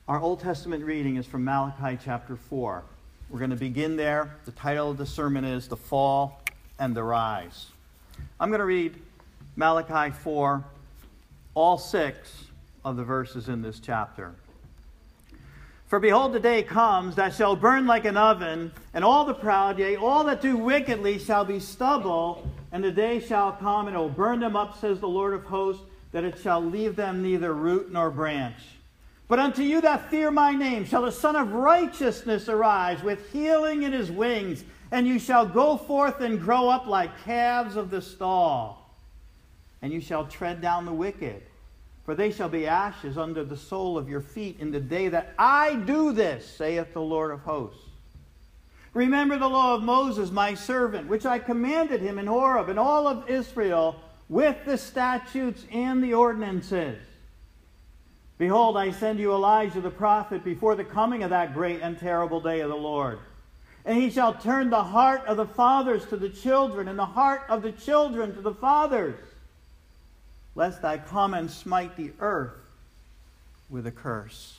Our Old Testament reading is from Malachi chapter 4. We're going to begin there. The title of the sermon is The Fall and the Rise. I'm going to read Malachi 4, all 6 of the verses in this chapter. For behold, the day comes that shall burn like an oven, and all the proud, yea, all that do wickedly shall be stubble, and the day shall come, and it will burn them up, says the Lord of hosts, that it shall leave them neither root nor branch. But unto you that fear my name shall the Son of Righteousness arise with healing in his wings, and you shall go forth and grow up like calves of the stall. And you shall tread down the wicked, for they shall be ashes under the sole of your feet in the day that I do this, saith the Lord of hosts. Remember the law of Moses, my servant, which I commanded him in Horeb, and all of Israel, with the statutes and the ordinances. Behold, I send you Elijah the prophet before the coming of that great and terrible day of the Lord. And he shall turn the heart of the fathers to the children, and the heart of the children to the fathers, lest I come and smite the earth with a curse.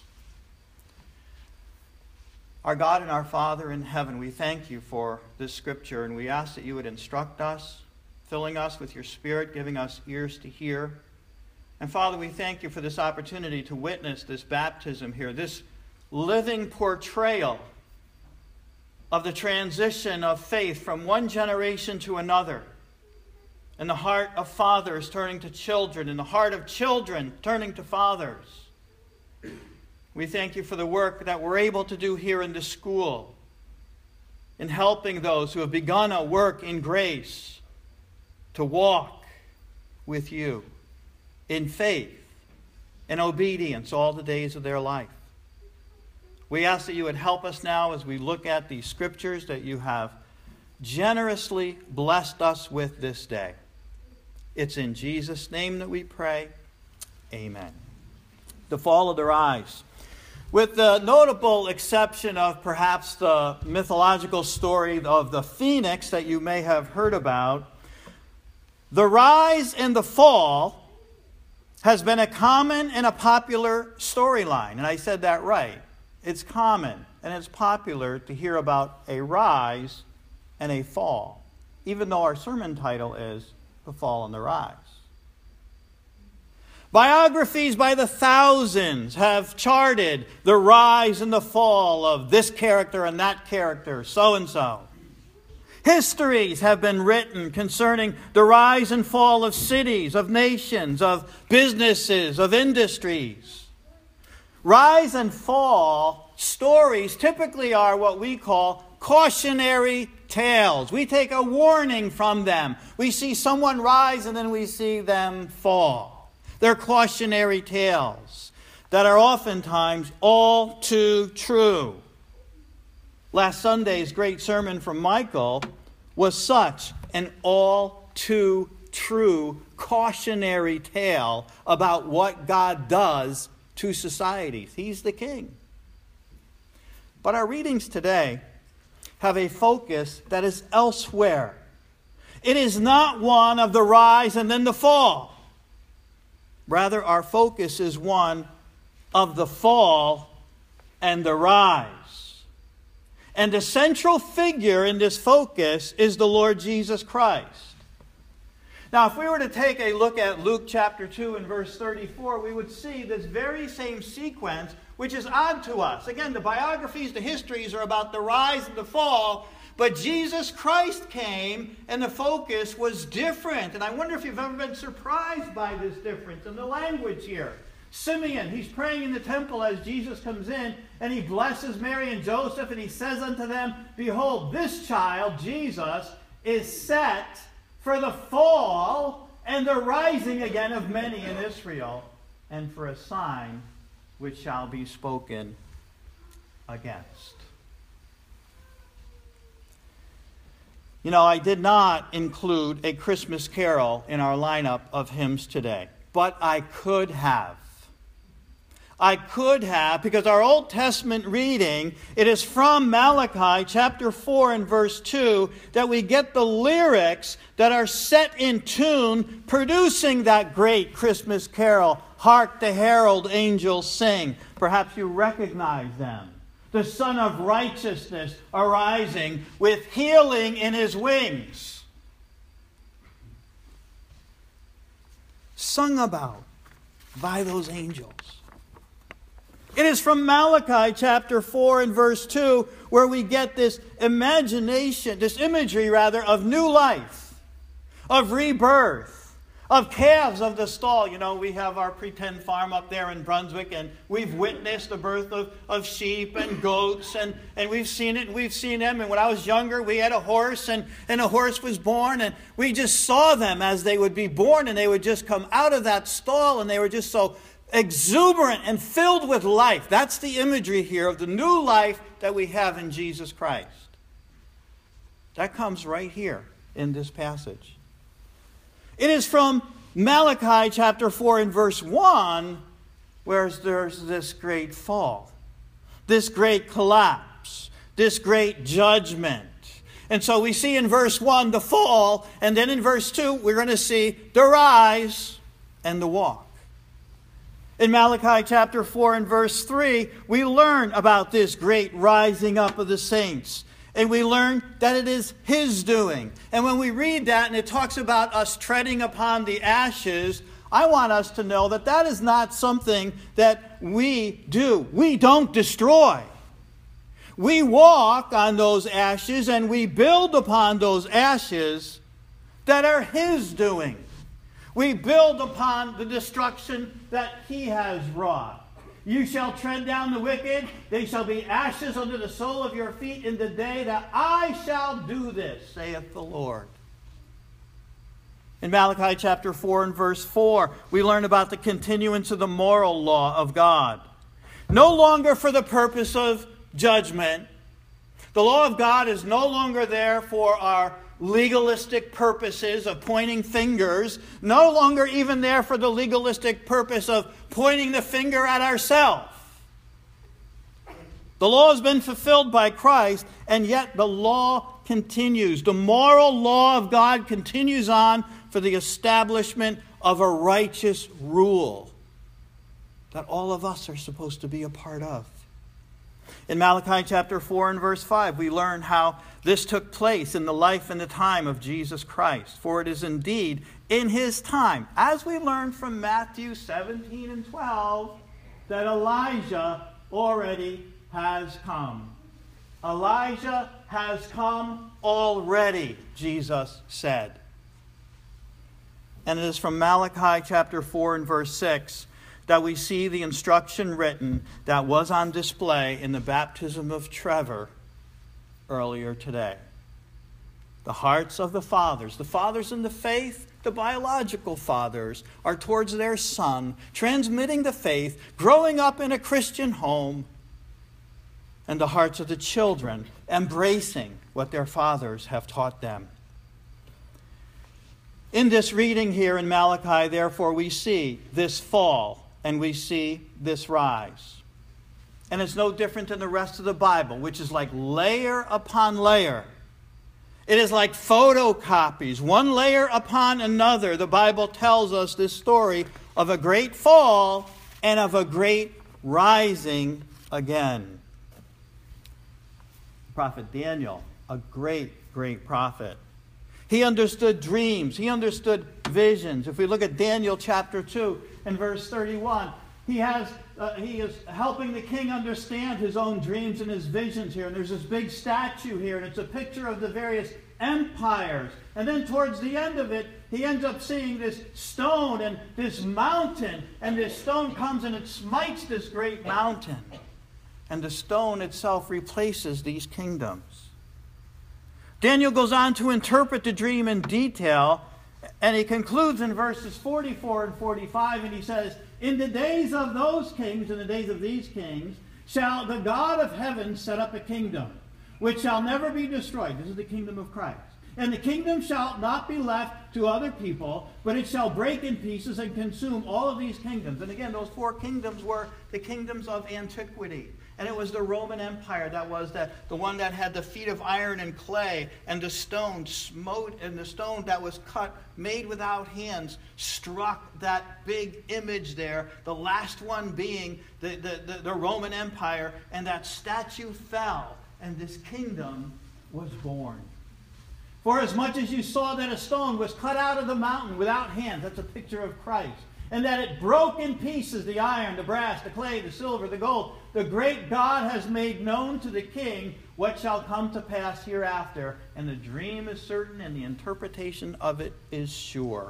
Our God and our Father in heaven, we thank you for this scripture, and we ask that you would instruct us, filling us with your Spirit, giving us ears to hear. And Father, we thank you for this opportunity to witness this baptism here, this living portrayal of the transition of faith from one generation to another, and the heart of fathers turning to children, and the heart of children turning to fathers. We thank you for the work that we're able to do here in the school, in helping those who have begun a work in grace to walk with you in faith and obedience all the days of their life. We ask that you would help us now as we look at these scriptures that you have generously blessed us with this day. It's in Jesus' name that we pray. Amen. The fall of the rise. With the notable exception of perhaps the mythological story of the phoenix that you may have heard about, the rise and the fall has been a common and a popular storyline. And I said that right. It's common and it's popular to hear about a rise and a fall, even though our sermon title is The Fall and the Rise. Biographies by the thousands have charted the rise and the fall of this character and that character, so-and-so. Histories have been written concerning the rise and fall of cities, of nations, of businesses, of industries. Rise and fall stories typically are what we call cautionary tales. We take a warning from them. We see someone rise and then we see them fall. They're cautionary tales that are oftentimes all too true. Last Sunday's great sermon from Michael was such an all too true cautionary tale about what God does to societies. He's the king. But our readings today have a focus that is elsewhere. It is not one of the rise and then the fall. Rather, our focus is one of the fall and the rise. And the central figure in this focus is the Lord Jesus Christ. Now, if we were to take a look at Luke chapter 2 and verse 34, we would see this very same sequence, which is odd to us. Again, the biographies, the histories are about the rise and the fall, but Jesus Christ came and the focus was different. And I wonder if you've ever been surprised by this difference in the language here. Simeon, he's praying in the temple as Jesus comes in, and he blesses Mary and Joseph, and he says unto them, behold, this child, Jesus, is set for the fall and the rising again of many in Israel, and for a sign which shall be spoken against. You know, I did not include a Christmas carol in our lineup of hymns today, but I could have. I could have, because our Old Testament reading, it is from Malachi chapter 4 and verse 2 that we get the lyrics that are set in tune, producing that great Christmas carol, "Hark the herald angels sing." Perhaps you recognize them. The Son of Righteousness arising with healing in his wings. Sung about by those angels. It is from Malachi chapter 4 and verse 2 where we get this imagination, this imagery rather, of new life, of rebirth, of calves of the stall. You know, we have our pretend farm up there in Brunswick, and we've witnessed the birth of sheep and goats, and we've seen it, and we've seen them. And when I was younger, we had a horse, and a horse was born, and we just saw them as they would be born, and they would just come out of that stall, and they were just so exuberant and filled with life. That's the imagery here of the new life that we have in Jesus Christ. That comes right here in this passage. It is from Malachi chapter 4 and verse 1 where there's this great fall, this great collapse, this great judgment. And so we see in verse 1 the fall, and then in verse 2 we're going to see the rise and the walk. In Malachi chapter 4 and verse 3, we learn about this great rising up of the saints. And we learn that it is his doing. And when we read that and it talks about us treading upon the ashes, I want us to know that that is not something that we do. We don't destroy. We walk on those ashes and we build upon those ashes that are his doing. We build upon the destruction that he has wrought. You shall tread down the wicked. They shall be ashes under the sole of your feet in the day that I shall do this, saith the Lord. In Malachi chapter 4 and verse 4, we learn about the continuance of the moral law of God. No longer for the purpose of judgment. The law of God is no longer there for our legalistic purposes of pointing fingers, no longer even there for the legalistic purpose of pointing the finger at ourselves. The law has been fulfilled by Christ, and yet the law continues. The moral law of God continues on for the establishment of a righteous rule that all of us are supposed to be a part of. In Malachi chapter 4 and verse 5, we learn how this took place in the life and the time of Jesus Christ. For it is indeed in his time, as we learned from Matthew 17 and 12, that Elijah already has come. Elijah has come already, Jesus said. And it is from Malachi chapter 4 and verse 6 that we see the instruction written that was on display in the baptism of Trevor earlier today. The hearts of the fathers in the faith, the biological fathers, are towards their son, transmitting the faith, growing up in a Christian home, and the hearts of the children, embracing what their fathers have taught them. In this reading here in Malachi, therefore, we see this fall and we see this rise. And it's no different than the rest of the Bible, which is like layer upon layer. It is like photocopies, one layer upon another. The Bible tells us this story of a great fall and of a great rising again. The prophet Daniel, a great, great prophet. He understood dreams. He understood visions. If we look at Daniel chapter 2 and verse 31, he is helping the king understand his own dreams and his visions here. And there's this big statue here, and it's a picture of the various empires. And then towards the end of it, he ends up seeing this stone and this mountain. And this stone comes and it smites this great mountain. And the stone itself replaces these kingdoms. Daniel goes on to interpret the dream in detail, and he concludes in verses 44 and 45, and he says, "In the days of those kings, in the days of these kings, shall the God of heaven set up a kingdom, which shall never be destroyed." This is the kingdom of Christ. And the kingdom shall not be left to other people, but it shall break in pieces and consume all of these kingdoms. And again, those four kingdoms were the kingdoms of antiquity. And it was the Roman Empire that was the one that had the feet of iron and clay, and the stone smote, and the stone that was cut, made without hands, struck that big image there, the last one being the Roman Empire, and that statue fell, and this kingdom was born. For as much as you saw that a stone was cut out of the mountain without hands, that's a picture of Christ, and that it broke in pieces the iron, the brass, the clay, the silver, the gold, the great God has made known to the king what shall come to pass hereafter. And the dream is certain, and the interpretation of it is sure.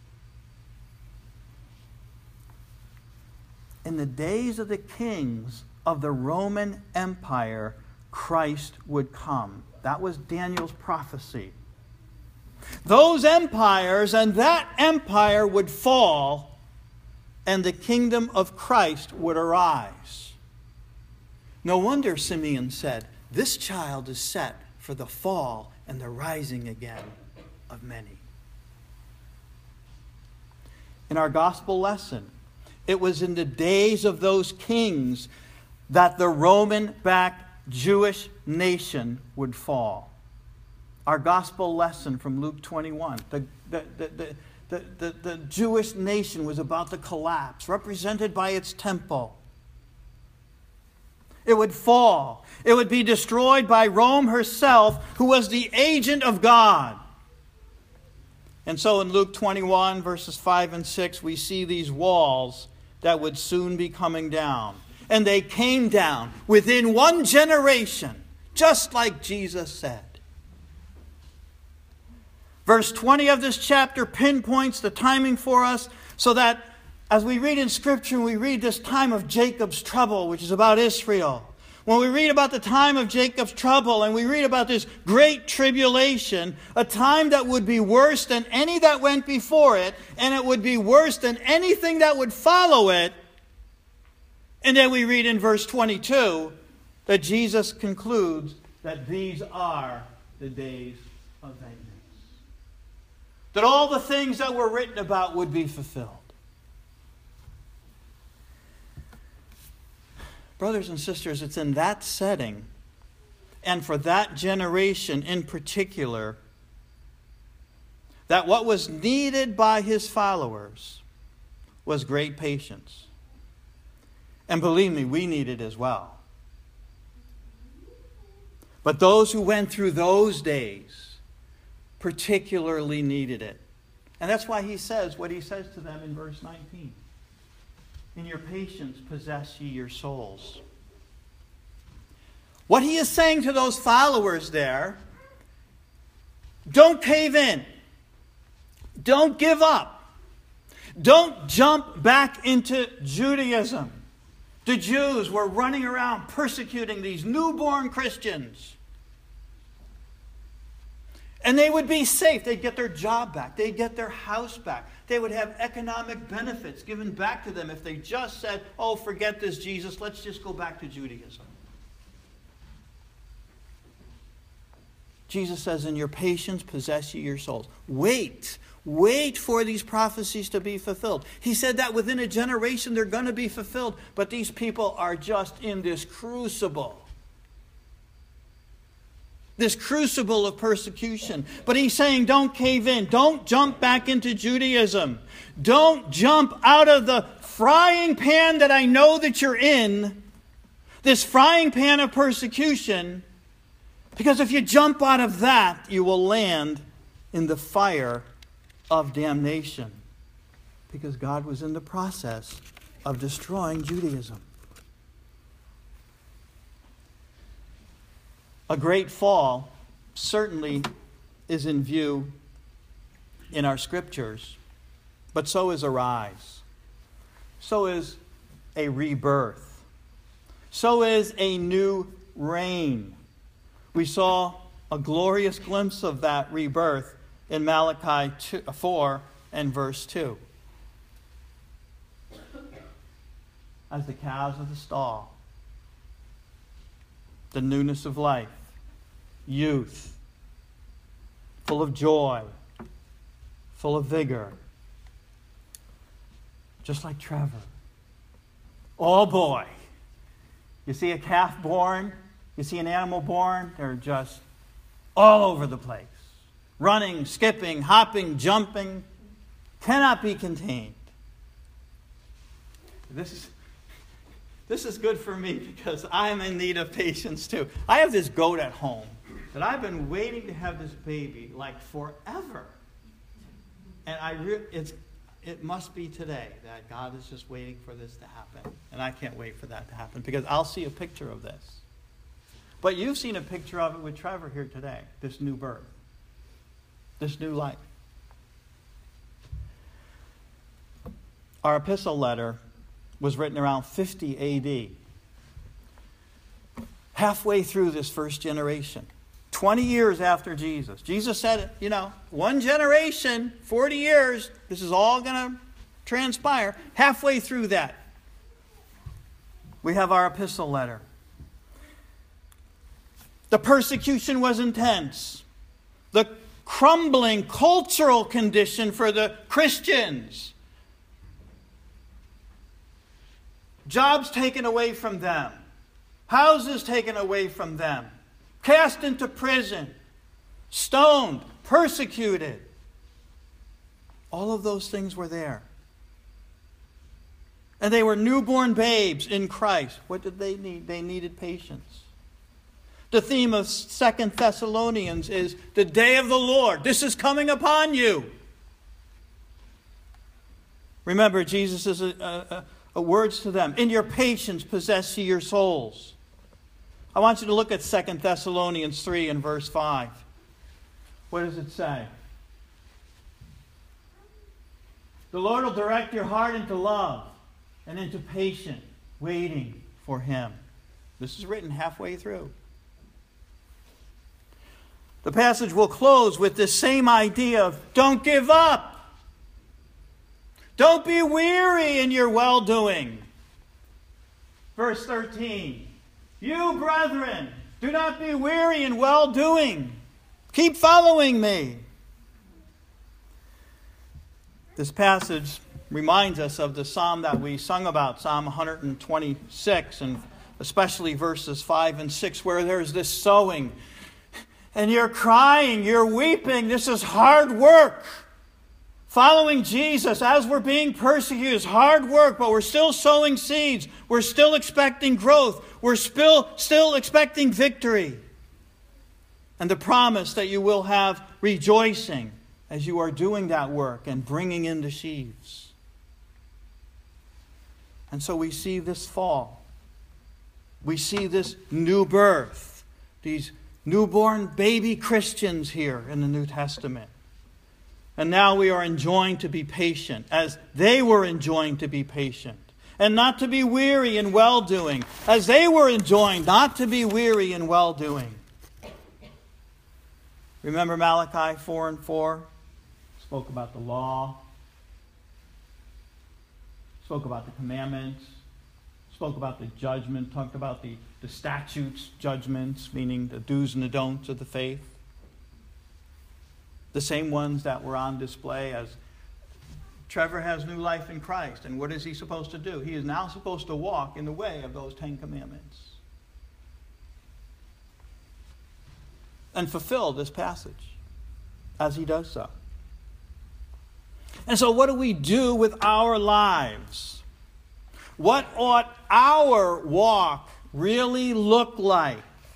In the days of the kings of the Roman Empire, Christ would come. That was Daniel's prophecy. Those empires and that empire would fall, and the kingdom of Christ would arise. No wonder Simeon said, "This child is set for the fall and the rising again of many." In our gospel lesson, it was in the days of those kings that the Roman-backed Jewish nation would fall. Our gospel lesson from Luke 21, the Jewish nation was about to collapse, represented by its temple. It would fall. It would be destroyed by Rome herself, who was the agent of God. And so in Luke 21, verses 5 and 6, we see these walls that would soon be coming down. And they came down within one generation, just like Jesus said. Verse 20 of this chapter pinpoints the timing for us, so that as we read in Scripture, we read this time of Jacob's trouble, which is about Israel. When we read about the time of Jacob's trouble, and we read about this great tribulation, a time that would be worse than any that went before it, and it would be worse than anything that would follow it. And then we read in verse 22 that Jesus concludes that these are the days of vengeance. That all the things that were written about would be fulfilled. Brothers and sisters, it's in that setting, and for that generation in particular, that what was needed by his followers was great patience. And believe me, we need it as well. But those who went through those days particularly needed it. And that's why he says what he says to them in verse 19. In your patience possess ye your souls. What he is saying to those followers there, don't cave in. Don't give up. Don't jump back into Judaism. The Jews were running around persecuting these newborn Christians. And they would be safe. They'd get their job back. They'd get their house back. They would have economic benefits given back to them if they just said, "Oh, forget this Jesus. Let's just go back to Judaism." Jesus says, in your patience possess ye your souls. Wait. Wait for these prophecies to be fulfilled. He said that within a generation they're going to be fulfilled. But these people are just in this crucible. This crucible of persecution. But he's saying, don't cave in. Don't jump back into Judaism. Don't jump out of the frying pan that I know that you're in. This frying pan of persecution. Because if you jump out of that, you will land in the fire of damnation. Because God was in the process of destroying Judaism. A great fall certainly is in view in our scriptures, but so is a rise. So is a rebirth. So is a new reign. We saw a glorious glimpse of that rebirth in Malachi 4 and verse 2. As the calves of the stall, the newness of life, youth, full of joy, full of vigor. Just like Trevor. Oh boy. You see a calf born, you see an animal born, they're just all over the place. Running, skipping, hopping, jumping, cannot be contained. This is good for me because I am in need of patience too. I have this goat at home that I've been waiting to have this baby like forever. And it must be today that God is just waiting for this to happen. And I can't wait for that to happen because I'll see a picture of this. But you've seen a picture of it with Trevor here today, this new birth, this new life. Our epistle letter was written around 50 A.D., halfway through this first generation, 20 years after Jesus. Jesus said, one generation, 40 years, this is all going to transpire. Halfway through that, we have our epistle letter. The persecution was intense. The crumbling cultural condition for the Christians. Jobs taken away from them. Houses taken away from them. Cast into prison. Stoned. Persecuted. All of those things were there. And they were newborn babes in Christ. What did they need? They needed patience. The theme of 2 Thessalonians is the day of the Lord. This is coming upon you. Remember, Jesus' words to them. In your patience possess ye your souls. I want you to look at 2 Thessalonians 3 and verse 5. What does it say? The Lord will direct your heart into love and into patient waiting for Him. This is written halfway through. The passage will close with this same idea of don't give up. Don't be weary in your well-doing. Verse 13. You, brethren, do not be weary in well-doing. Keep following me. This passage reminds us of the psalm that we sung about, Psalm 126, and especially verses 5 and 6, where there's this sowing. And you're crying, you're weeping. This is hard work. Following Jesus as we're being persecuted is hard work, but we're still sowing seeds. We're still expecting growth. We're still expecting victory. And the promise that you will have rejoicing as you are doing that work and bringing in the sheaves. And so we see this fall. We see this new birth. These newborn baby Christians here in the New Testament. And now we are enjoined to be patient, as they were enjoined to be patient. And not to be weary in well-doing, as they were enjoined not to be weary in well-doing. Remember Malachi 4 and 4? Spoke about the law. Spoke about the commandments. Spoke about the judgment. Talked about the statutes, judgments, meaning the do's and the don'ts of the faith. The same ones that were on display as Trevor has new life in Christ. And what is he supposed to do? He is now supposed to walk in the way of those 10 commandments. And fulfill this passage as he does so. And so what do we do with our lives? What ought our walk really look like?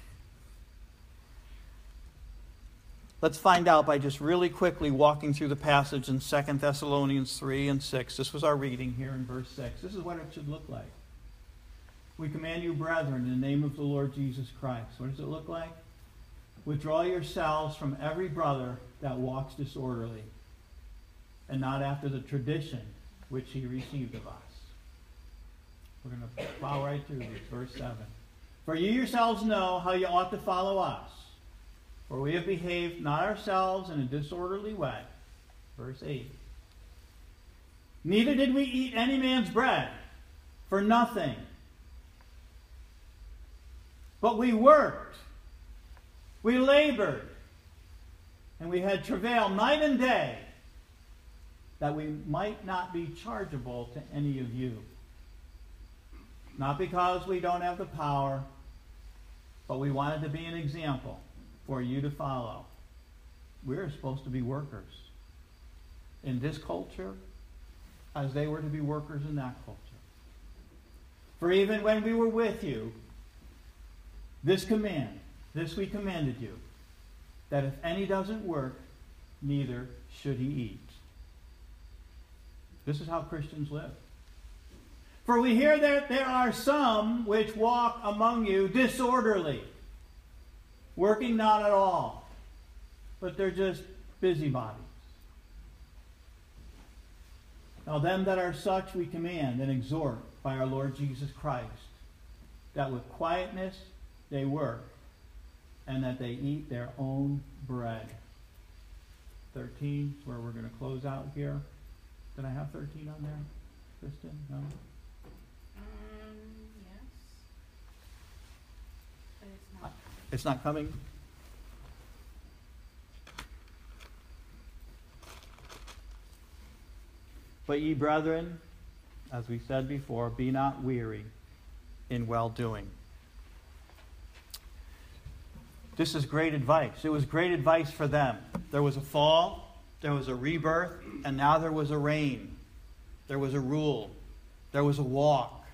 Let's find out by just really quickly walking through the passage in 2 Thessalonians 3 and 6. This was our reading here in verse 6. This is what it should look like. We command you, brethren, in the name of the Lord Jesus Christ. What does it look like? Withdraw yourselves from every brother that walks disorderly, and not after the tradition which he received of us. We're going to plow right through this. Verse 7. For you yourselves know how you ought to follow us. For we have behaved not ourselves in a disorderly way. Verse 8. Neither did we eat any man's bread for nothing. But we worked. We labored. And we had travail night and day that we might not be chargeable to any of you. Not because we don't have the power, but we wanted to be an example for you to follow. We're supposed to be workers in this culture as they were to be workers in that culture. For even when we were with you, this we commanded you, that if any doesn't work, neither should he eat. This is how Christians live. For we hear that there are some which walk among you disorderly, working not at all, but they're just busybodies. Now them that are such we command and exhort by our Lord Jesus Christ, that with quietness they work, and that they eat their own bread. 13 is where we're going to close out here. Did I have 13 on there, Kristen? No? Yes. But it's not. It's not coming? But ye brethren, as we said before, be not weary in well-doing. This is great advice. It was great advice for them. There was a fall, there was a rebirth, and now there was a reign. There was a rule. There was a walk.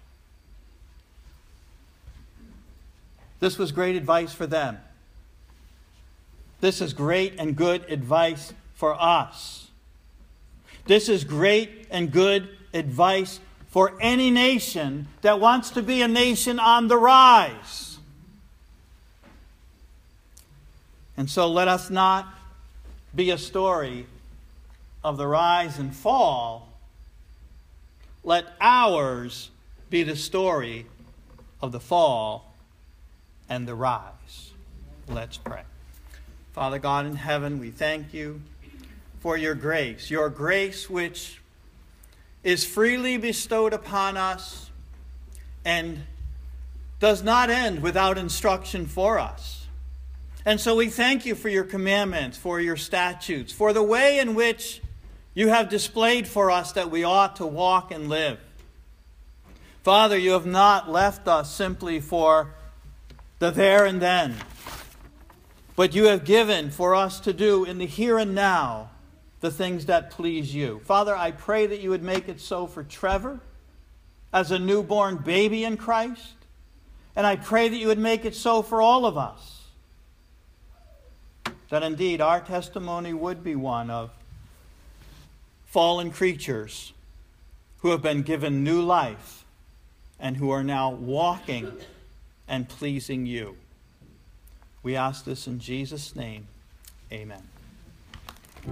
This was great advice for them. This is great and good advice for us. This is great and good advice for any nation that wants to be a nation on the rise. And so let us not be a story of the rise and fall. Let ours be the story of the fall and the rise. Let's pray. Father God in heaven, we thank you for your grace which is freely bestowed upon us and does not end without instruction for us. And so we thank you for your commandments, for your statutes, for the way in which you have displayed for us that we ought to walk and live. Father, you have not left us simply for the there and then, but you have given for us to do in the here and now the things that please you. Father, I pray that you would make it so for Trevor as a newborn baby in Christ, and I pray that you would make it so for all of us, that indeed our testimony would be one of fallen creatures who have been given new life and who are now walking and pleasing you. We ask this in Jesus' name. Amen.